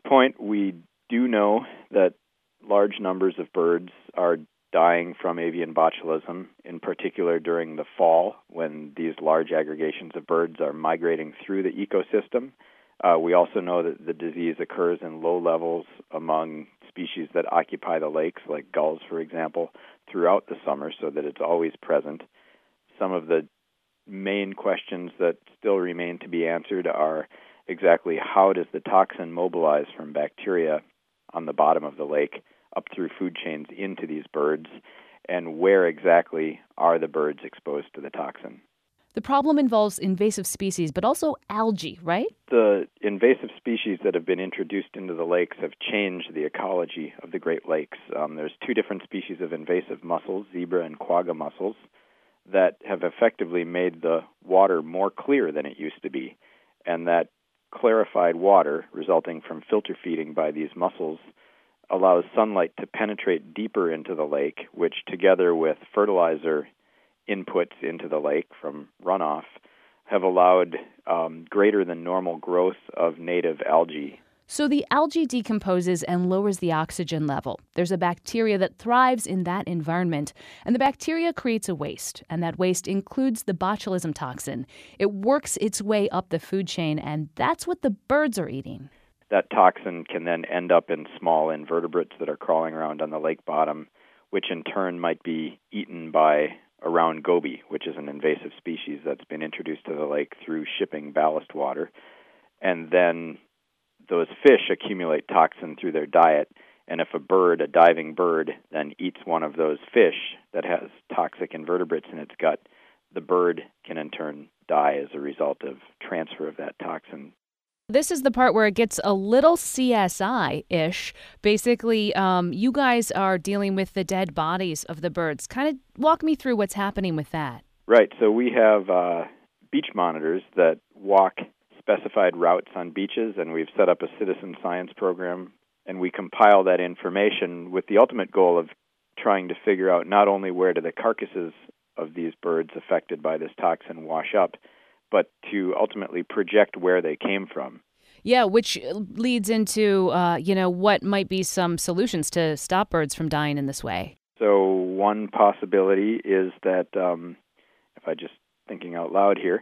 point, we do know that large numbers of birds are dying from avian botulism, in particular during the fall when these large aggregations of birds are migrating through the ecosystem. We also know that the disease occurs in low levels among species that occupy the lakes, like gulls, for example, throughout the summer, so that it's always present. Some of the main questions that still remain to be answered are exactly how does the toxin mobilize from bacteria on the bottom of the lake up through food chains into these birds, and where exactly are the birds exposed to the toxin. The problem involves invasive species, but also algae, right? The invasive species that have been introduced into the lakes have changed the ecology of the Great Lakes. There's two different species of invasive mussels, zebra and quagga mussels, that have effectively made the water more clear than it used to be. And that clarified water, resulting from filter feeding by these mussels, allows sunlight to penetrate deeper into the lake, which, together with fertilizer inputs into the lake from runoff, have allowed greater than normal growth of native algae. So the algae decomposes and lowers the oxygen level. There's a bacteria that thrives in that environment, and the bacteria creates a waste, and that waste includes the botulism toxin. It works its way up the food chain, and that's what the birds are eating. That toxin can then end up in small invertebrates that are crawling around on the lake bottom, which in turn might be eaten by a round goby, which is an invasive species that's been introduced to the lake through shipping ballast water. And then those fish accumulate toxin through their diet, and if a diving bird, then eats one of those fish that has toxic invertebrates in its gut, the bird can in turn die as a result of transfer of that toxin. This is the part where it gets a little CSI-ish. Basically, you guys are dealing with the dead bodies of the birds. Kind of walk me through what's happening with that. Right. So we have beach monitors that walk specified routes on beaches, and we've set up a citizen science program, and we compile that information with the ultimate goal of trying to figure out not only where do the carcasses of these birds affected by this toxin wash up, but to ultimately project where they came from. Yeah, which leads into, what might be some solutions to stop birds from dying in this way. So one possibility is that, if I just thinking out loud here,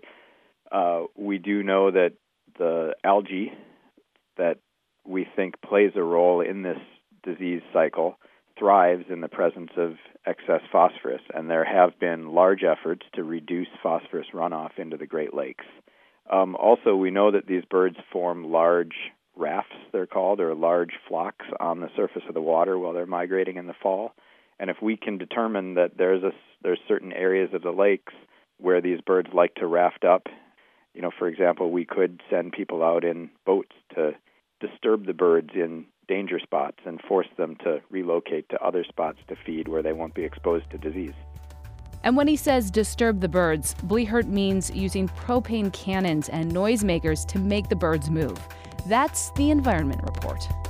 we do know that the algae that we think plays a role in this disease cycle thrives in the presence of excess phosphorus, and there have been large efforts to reduce phosphorus runoff into the Great Lakes. Also, we know that these birds form large rafts, they're called, or large flocks on the surface of the water while they're migrating in the fall. And if we can determine that there's certain areas of the lakes where these birds like to raft up, for example, we could send people out in boats to disturb the birds in danger spots and force them to relocate to other spots to feed where they won't be exposed to disease. And when he says disturb the birds, Blehart means using propane cannons and noisemakers to make the birds move. That's the Environment Report.